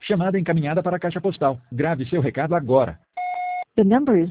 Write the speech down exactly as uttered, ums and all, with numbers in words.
Chamada encaminhada para a caixa postal. Grave seu recado agora. The number is